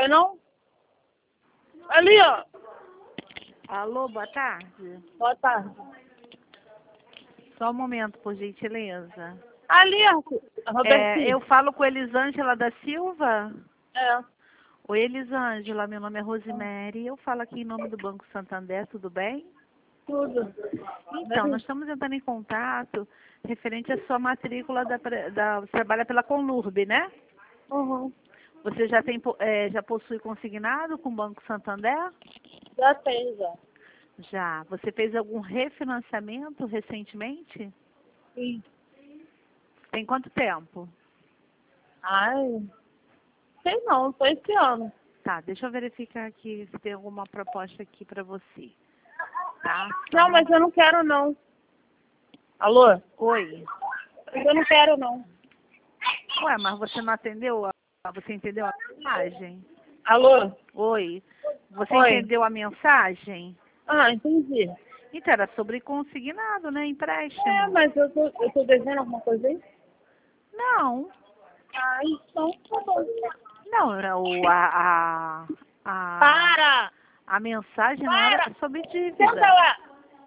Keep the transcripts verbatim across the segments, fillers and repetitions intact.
Foi não? Ali, ó. Alô, boa tarde. Boa tarde. Só um momento, por gentileza. Ali, ó. É, Robertinho. eu falo com Elisângela da Silva. É. Oi, Elisângela, meu nome é Rosemary. Eu falo aqui em nome do Banco Santander, tudo bem? Tudo. Então, nós estamos entrando em contato referente à sua matrícula da, pre- da você trabalha pela Conlurb, né? Uhum. Você já tem po- é, já possui consignado com o Banco Santander? Já tem, já. Já. Você fez algum refinanciamento recentemente? Sim. Tem quanto tempo? Ai, sei não, só esse ano. Tá, deixa eu verificar aqui se tem alguma proposta aqui para você. Tá? Não, mas eu não quero não. Alô? Oi. Eu não quero não. Ué, mas você não atendeu a... Você entendeu a mensagem? Alô? Oi. Você Oi. entendeu a mensagem? Ah, entendi. Então, era sobre consignado, né? Empréstimo. É, mas eu tô, eu tô devendo alguma coisa aí? Não. Ah, então tá bom. Não, era o... A, a, a, Para! a mensagem não Para! era sobre Senta dívida. lá!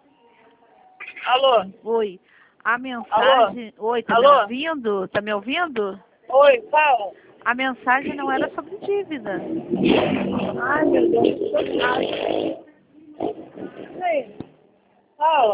Alô? Oi. A mensagem... Oi, tá me Alô? ouvindo? Tá me ouvindo? Oi, fala. A mensagem não era sobre dívida. Ai, meu Deus. Ai. Ei, fala.